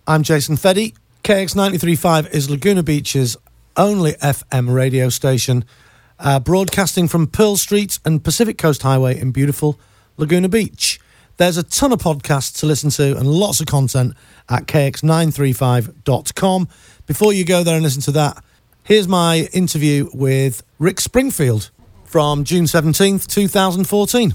I'm Jason Feddy. KX93.5 is Laguna Beach's only FM radio station, broadcasting from Pearl Street and Pacific Coast Highway in beautiful Laguna Beach. There's a ton of podcasts to listen to and lots of content at kx935.com. Before you go there and listen to that, here's my interview with Rick Springfield from June 17th, 2014.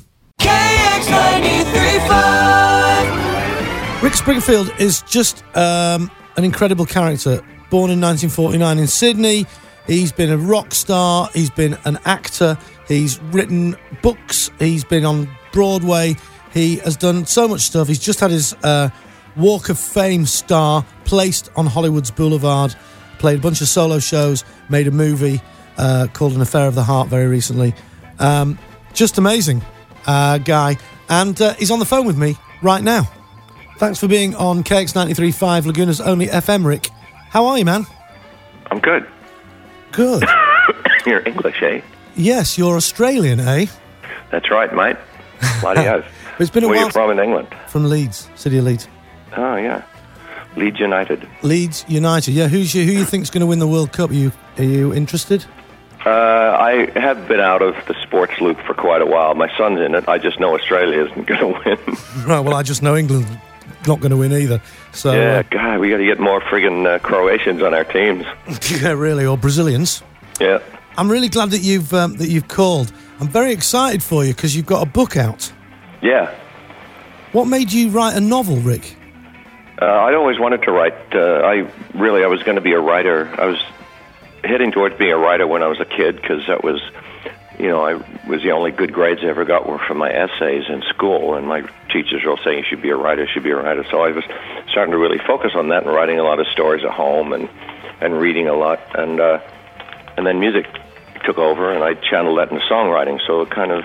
KX93.5. Rick Springfield is just an incredible character. Born in 1949 in Sydney, he's been a rock star, he's been an actor, he's written books, he's been on Broadway, he has done so much stuff. He's just had his Walk of Fame star placed on Hollywood's Boulevard, played a bunch of solo shows, made a movie called An Affair of the Heart very recently. Just amazing guy. And he's on the phone with me right now. Thanks for being on KX93.5, Laguna's only FM, Rick. How are you, man? I'm good. Good. You're English, eh? Yes, you're Australian, eh? That's right, mate. Bloody oath. It's been a Where while. are you from in England? From Leeds, City of Leeds. Oh, yeah. Leeds United. Leeds United, yeah. Who you think's going to win the World Cup? Are you interested? I have been out of the sports loop for quite a while. My son's in it. I just know Australia isn't going to win. Right, well, I just know England's not going to win either. So yeah, God, we got to get more friggin' Croatians on our teams. Yeah, really, or Brazilians. Yeah. I'm really glad that you've called. I'm very excited for you because you've got a book out. Yeah. What made you write a novel, Rick? I'd always wanted to write. I was going to be a writer. I was heading towards being a writer when I was a kid because that was, I was the only good grades I ever got were from my essays in school, and my teachers were all saying, you should be a writer. So I was starting to really focus on that and writing a lot of stories at home and reading a lot. And then music took over, and I channeled that into songwriting. So it kind of,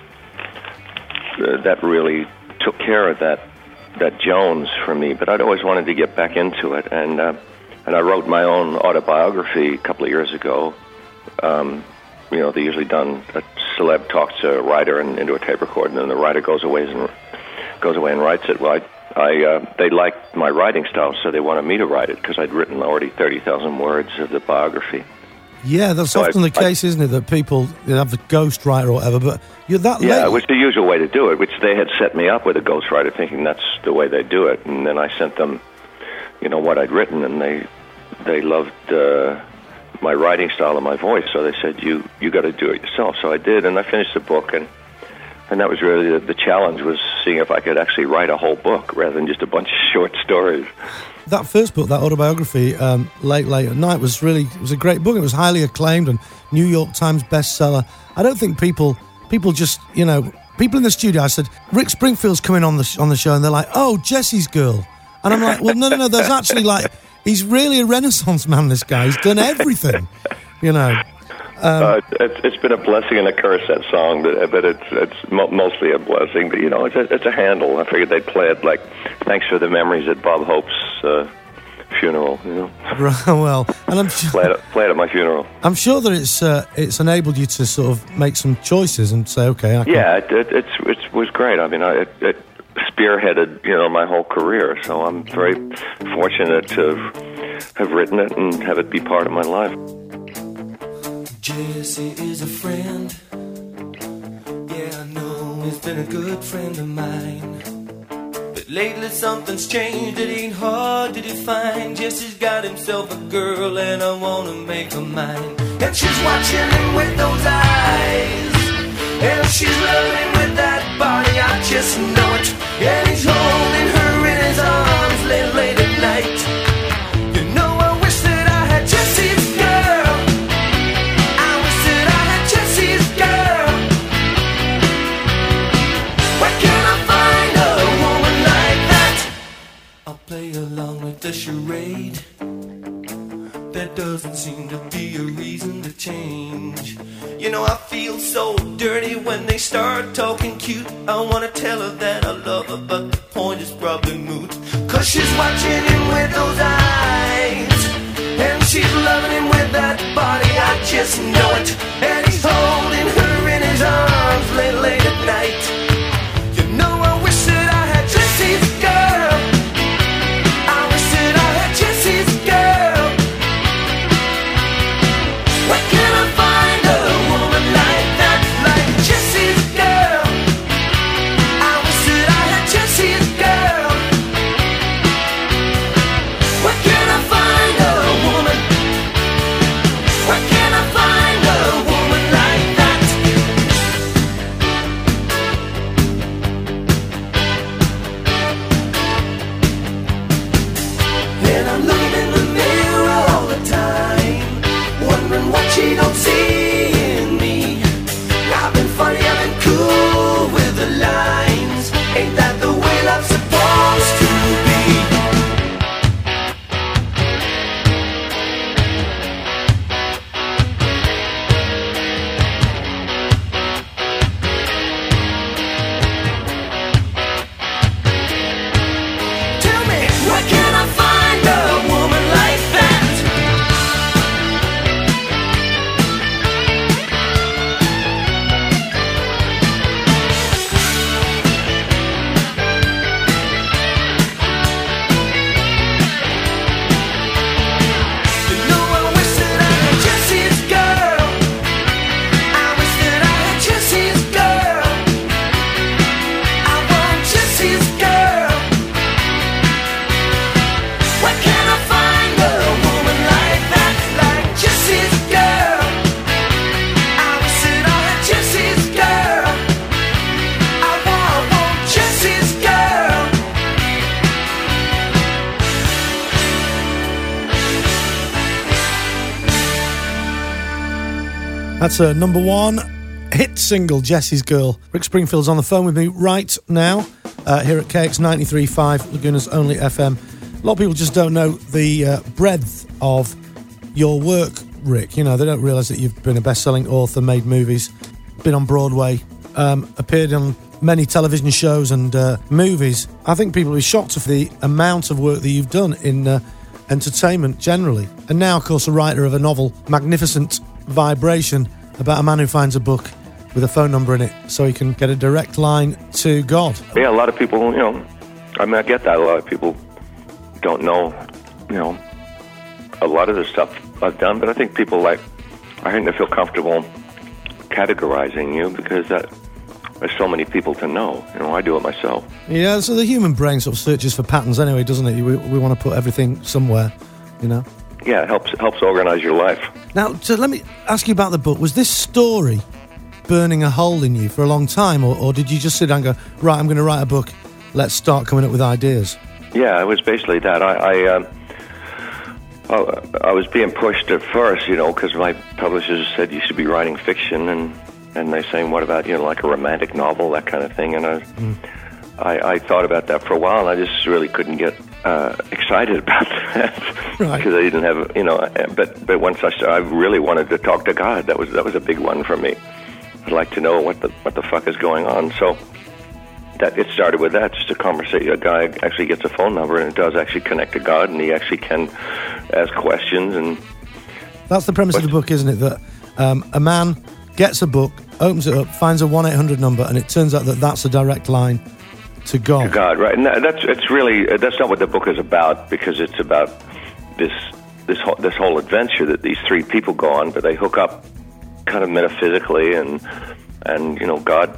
that really took care of that Jones for me. But I'd always wanted to get back into it. And I wrote my own autobiography a couple of years ago. They usually done a celeb talks to a writer and into a tape recorder, and then the writer goes away and writes it. Well, they liked my writing style, so they wanted me to write it because I'd written already 30,000 words of the biography. Yeah, that's often the case, isn't it? That people have the ghostwriter or whatever, but you're that late. Yeah, it was the usual way to do it, which they had set me up with a ghostwriter, thinking that's the way they do it, and then I sent them, what I'd written, and they loved my writing style and my voice, so they said, you got to do it yourself. So I did, and I finished the book, and that was really the challenge, was seeing if I could actually write a whole book rather than just a bunch of short stories. That first book, that autobiography, Late at Night, was a great book. It was highly acclaimed and New York Times bestseller. I don't think people just, people in the studio, I said, Rick Springfield's coming on the show, and they're like, oh, Jesse's Girl. And I'm like, well, no, there's actually he's really a Renaissance man, this guy. He's done everything, It's been a blessing and a curse, that song, but it's mostly a blessing. But, it's a handle. I figured they'd play it like, thanks for the memories at Bob Hope's funeral, Right, well, and I'm sure... Play it at my funeral. I'm sure that it's enabled you to sort of make some choices and say, okay, it was great. I mean, it spearheaded, my whole career. So I'm very fortunate to have written it and have it be part of my life. Jesse is a friend. Yeah, I know he's been a good friend of mine. But lately something's changed, it ain't hard to define. Jesse's got himself a girl and I wanna make her mine. And she's watching him with those eyes, and she's loving with that body, I just know it. And he's holding her in his arms late at night. I wish that I had Jesse's girl. I wish that I had Jesse's girl. Where can I find a woman like that? I'll play along with the charade. There doesn't seem to be a reason to change. I feel so dirty when they start talking cute. I wanna tell her that I love her, but the point is probably moot. 'Cause she's watching him with those eyes, and she's loving him with that body, I just know it. And he's holding her in his arms late at night. I wish that I had Jesse's girl. I wish that I seeing me. I've been funny, I've been cool with the lines. Ain't that the way love's supposed to be? Tell me, where can I find a woman like that? You know, I wish that I had Jesse's girl. I wish that I had Jesse's girl. I want Jesse's girl. Where can I find a woman like that? Like Jesse's girl. I wish that I had Jesse's girl. I want Jesse's girl. That's a number one hit single, Jesse's Girl. Rick Springfield's on the phone with me right now here at KX 93.5, Laguna's only FM. A lot of people just don't know the breadth of your work, Rick. You know, they don't realise that you've been a best-selling author, made movies, been on Broadway, appeared on many television shows and movies. I think people will be shocked at the amount of work that you've done in entertainment generally. And now, of course, a writer of a novel, Magnificent Vibration, about a man who finds a book with a phone number in it so he can get a direct line to God. Yeah, a lot of people, you know, I mean, I get that. A lot of people don't know, you know, a lot of the stuff I've done, but I think people I think they feel comfortable categorizing you because there's so many people to know. You know, I do it myself. Yeah, so the human brain sort of searches for patterns anyway, doesn't it? We want to put everything somewhere, you know? Yeah, it helps organize your life. Now, so let me ask you about the book. Was this story burning a hole in you for a long time, or did you just sit down and go, right, I'm going to write a book, let's start coming up with ideas? Yeah, it was basically that. I was being pushed at first, you know, because my publishers said you should be writing fiction, and they're saying, what about, you know, like a romantic novel, that kind of thing. And I thought about that for a while, and I just really couldn't get excited about that, right? Because I didn't have, you know. But once I really wanted to talk to God. That was a big one for me. I'd like to know what the fuck is going on. So that it started with that, just a conversation. A guy actually gets a phone number, and it does actually connect to God, and he actually can ask questions. And that's the premise of the book, isn't it? That a man gets a book, opens it up, finds a 1-800 number, and it turns out that that's a direct line to God. To God, right? And that's not what the book is about, because it's about this whole adventure that these three people go on, but they hook up kind of metaphysically, and you know, God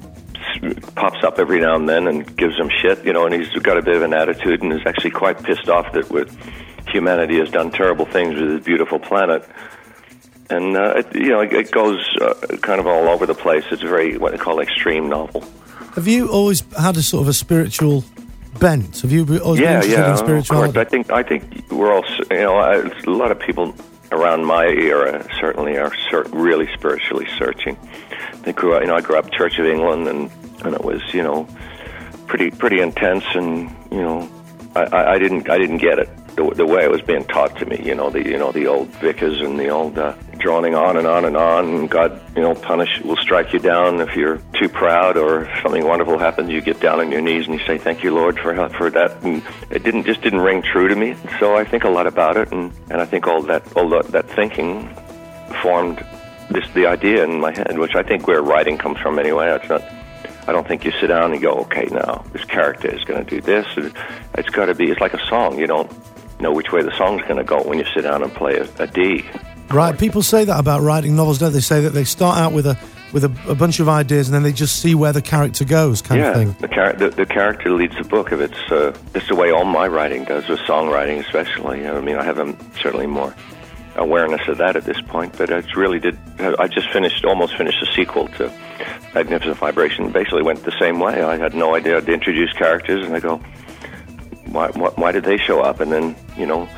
pops up every now and then and gives them shit, you know, and he's got a bit of an attitude and is actually quite pissed off that humanity has done terrible things with this beautiful planet. And it goes kind of all over the place. It's a very, what they call, extreme novel. Have you always had a sort of a spiritual bent? Have you always been interested in spirituality? Of course. I think we're all, you know, a lot of people around my era certainly are really spiritually searching. I grew up Church of England, and it was, you know, pretty intense, and you know, I didn't get it the way it was being taught to me. The old vicars and the old droning on and on and on, and God, you know, will strike you down if you're too proud, or if something wonderful happens, you get down on your knees and you say, "Thank you, Lord, for that." And it didn't ring true to me. So I think a lot about it, and I think all that thinking formed the idea in my head, which I think where writing comes from anyway. I don't think you sit down and go, okay, now this character is going to do this. It's got to be. It's like a song. You don't know which way the song's going to go when you sit down and play a D. Right. People say that about writing novels, don't they? Say that they start out with a bunch of ideas, and then they just see where the character goes, kind of thing. The character leads the book. If it's the way all my writing does, with songwriting especially. I mean, I have certainly more awareness of that at this point, but I just almost finished a sequel to Magnificent Vibration. Basically went the same way. I had no idea to introduce characters, and I go, why did they show up? And then, you know,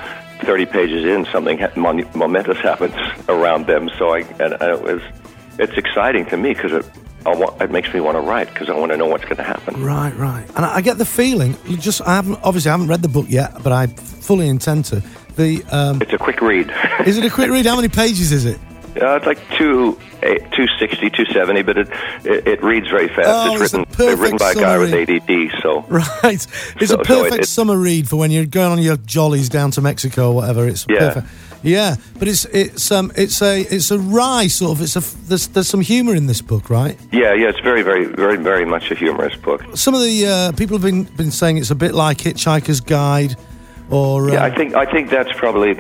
30 pages in, something momentous happens around them. So it's exciting to me because it makes me want to write because I want to know what's going to happen. Right. And I get the feeling. I haven't read the book yet, but I fully intend to. It's a quick read. Is it a quick read? How many pages is it? It's like 260, 270, but it reads very fast. Oh, it's written by a guy with ADD, so... Right. It's a perfect summer read for when you're going on your jollies down to Mexico or whatever. It's perfect. Yeah, but it's a wry sort of. There's some humour in this book, right? Yeah. It's very, very, very, very much a humorous book. Some of the people have been saying it's a bit like Hitchhiker's Guide, or I think that's probably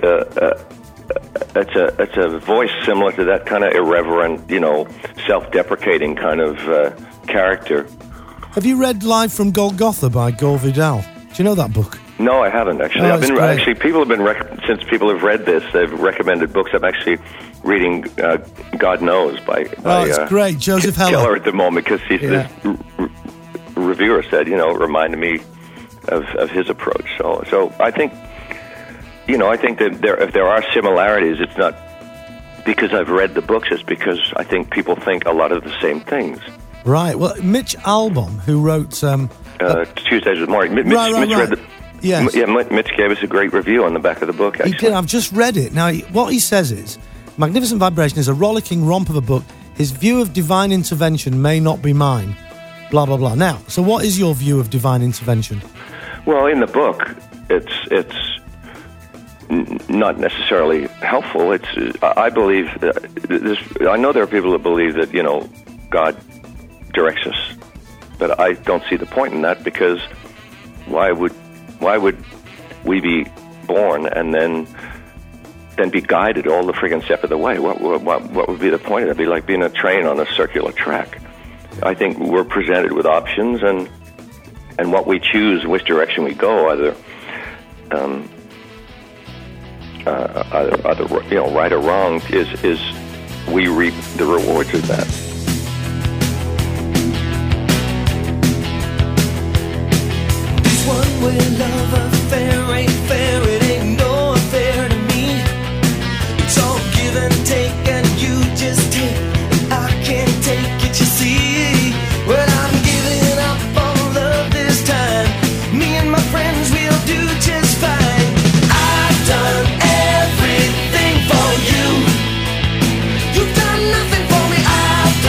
it's a voice similar to that kind of irreverent, self-deprecating kind of character. Have you read Live from Golgotha by Gore Vidal? Do you know that book? No, I haven't actually. People have been since people have read this, they've recommended books. I'm actually reading God Knows by it's great, Joseph Heller at the moment because this reviewer said, it reminded me of his approach. So I think. I think that if there are similarities, it's not because I've read the books, it's because I think people think a lot of the same things. Right. Well, Mitch Albom, who wrote... Tuesdays with Morrie. Mitch read yes. Yeah, Mitch gave us a great review on the back of the book, actually. He did. I've just read it. Now, what he says is, Magnificent Vibration is a rollicking romp of a book. His view of divine intervention may not be mine. Blah, blah, blah. Now, so what is your view of divine intervention? Well, in the book, it's not necessarily helpful. I believe I know there are people that believe that God directs us, but I don't see the point in that because why would we be born and then be guided all the friggin' step of the way? What would be the point? It'd be like being a train on a circular track. I think we're presented with options and what we choose, which direction we go, either right or wrong, is we reap the rewards of that. This one-way love affair ain't fair, it ain't no affair to me. It's all give and take, and you just take, and I can't take it, you see. Well, I'm giving up on love this time. Me and my friends will do just fine. I've done everything for you. You've done nothing for me. I've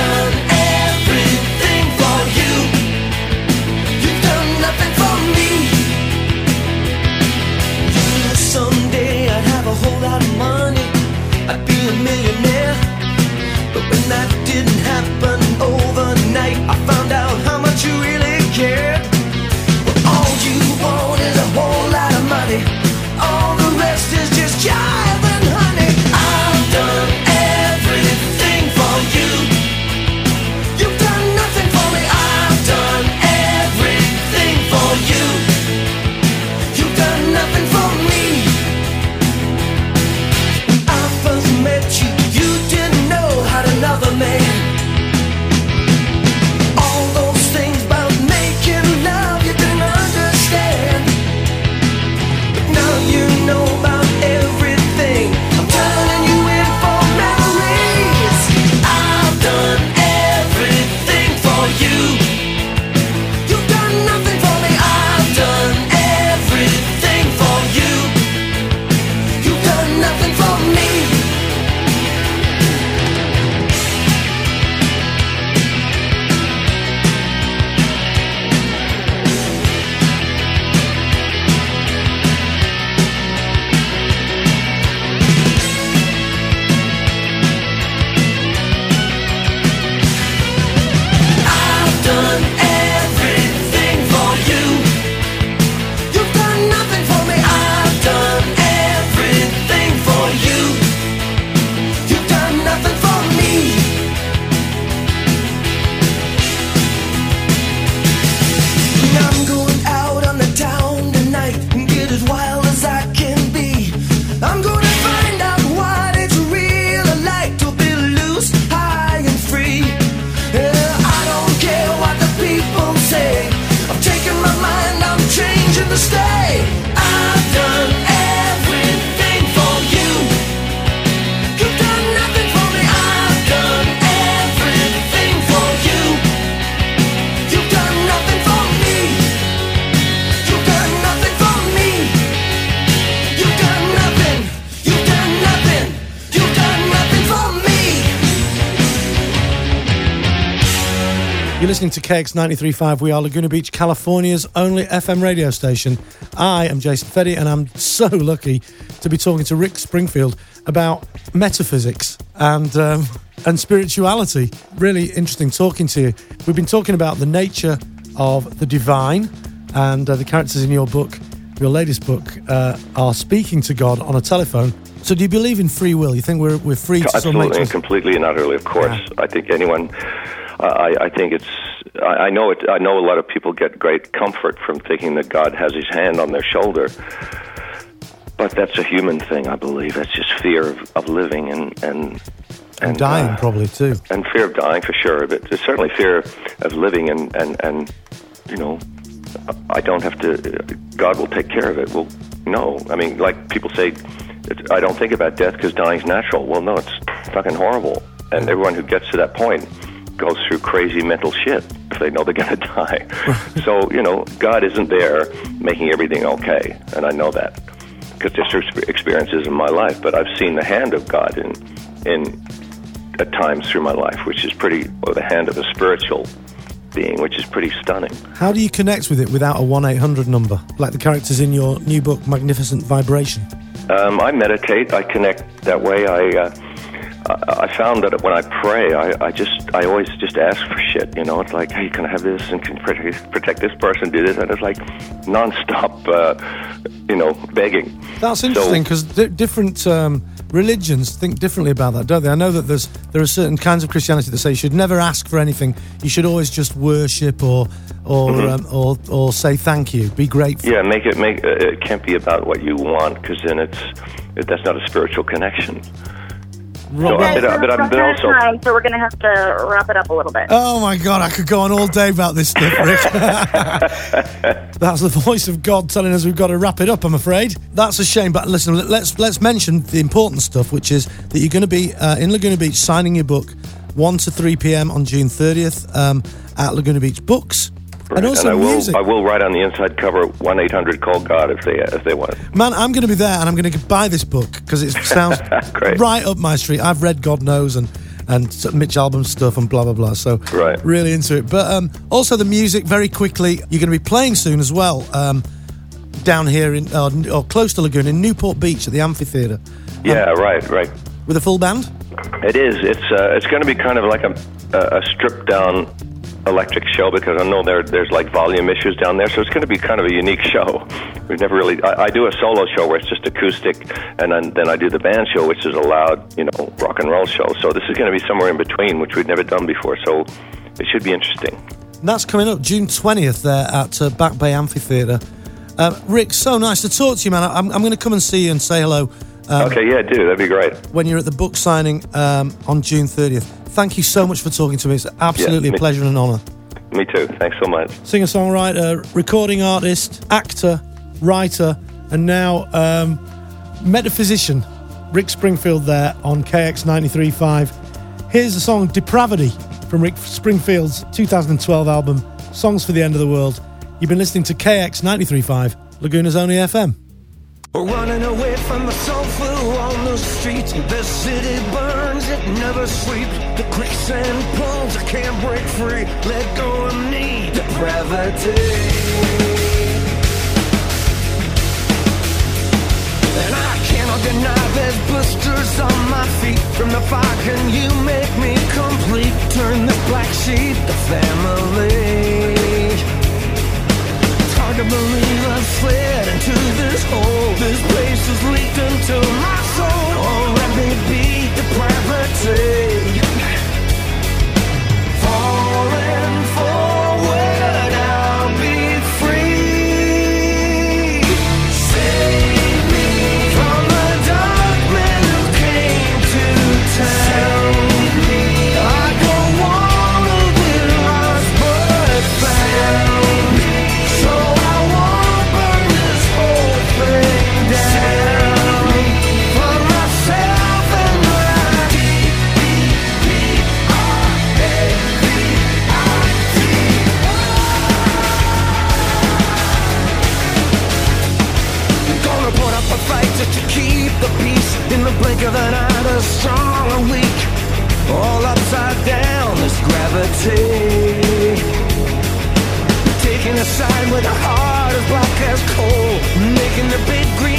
You're listening to KX 93.5. We are Laguna Beach, California's only FM radio station. I am Jason Feddy, and I'm so lucky to be talking to Rick Springfield about metaphysics and spirituality. Really interesting talking to you. We've been talking about the nature of the divine, and the characters in your book, your latest book, are speaking to God on a telephone. So do you believe in free will? You think we're free to absolutely and completely and utterly, of course. Yeah. I think anyone... I think it's. I know it. I know a lot of people get great comfort from thinking that God has His hand on their shoulder, but that's a human thing. I believe that's just fear of living and dying, probably too, and fear of dying for sure. But there's certainly fear of living, and you know, I don't have to. God will take care of it. Well, no, I mean, like people say, I don't think about death because dying's natural. Well, no, it's fucking horrible, and everyone who gets to that point goes through crazy mental shit if they know they're going to die. So, you know, God isn't there making everything okay, and I know that because there's experiences in my life, but I've seen the hand of God in at times through my life, which is pretty, or the hand of a spiritual being, which is pretty stunning. How do you connect with it without a 1-800 number, like the characters in your new book, Magnificent Vibration? I meditate, I connect that way. I found that when I pray, I always just ask for shit. You know, it's like, hey, can I have this? And can you protect this person? Do this? And it's like nonstop, begging. That's interesting because different religions think differently about that, don't they? I know that there are certain kinds of Christianity that say you should never ask for anything. You should always just worship or say thank you, be grateful. Yeah, it can't be about what you want because then that's not a spiritual connection. So, but also time, so we're going to have to wrap it up a little bit. Oh my God, I could go on all day about this stuff, Rick. That's the voice of God telling us we've got to wrap it up, I'm afraid. That's a shame, but listen, let's mention the important stuff, which is that you're going to be in Laguna Beach signing your book 1 to 3 p.m. on June 30th at Laguna Beach Books. Right. And also music. I will write on the inside cover 1-800-CALL-GOD if they want. Man, I'm going to be there and I'm going to buy this book because it sounds right up my street. I've read God Knows and Mitch Albom stuff and blah, blah, blah. So really into it. But also the music, very quickly, you're going to be playing soon as well down here in or close to Laguna in Newport Beach at the amphitheatre. Yeah, right. With a full band? It is. It's going to be kind of like a stripped down electric show because I know there's like volume issues down there, so it's going to be kind of a unique show. We've never really. I do a solo show where it's just acoustic, and then I do the band show, which is a loud, rock and roll show. So this is going to be somewhere in between, which we've never done before. So it should be interesting. And that's coming up June 20th there at Back Bay Amphitheatre. Rick, so nice to talk to you, man. I'm going to come and see you and say hello. Okay, yeah, do. That'd be great. When you're at the book signing on June 30th. Thank you so much for talking to me. It's absolutely a pleasure and an honour. Me too. Thanks so much. Singer-songwriter, recording artist, actor, writer, and now metaphysician. Rick Springfield there on KX 93.5. Here's the song Depravity from Rick Springfield's 2012 album Songs for the End of the World. You've been listening to KX 93.5, Laguna's only FM. We're running away from the soul flu on the streets. The city burns, it never sleeps. The quicksand pulls, I can't break free. Let go of me, depravity. And I cannot deny there's blisters on my feet. From the fire, can you make me complete? Turn the black sheep to family. Hard to believe I've slid into this hole. This place is leaked into my soul. Oh, let me be depravity. Falling forward, I'll be free. Save me from the dark men who came to town. I don't wanna be lost but found. To keep the peace in the blink of an eye, the strong or weak. all upside down, this gravity. Taking a side with a heart as black as coal, making the big green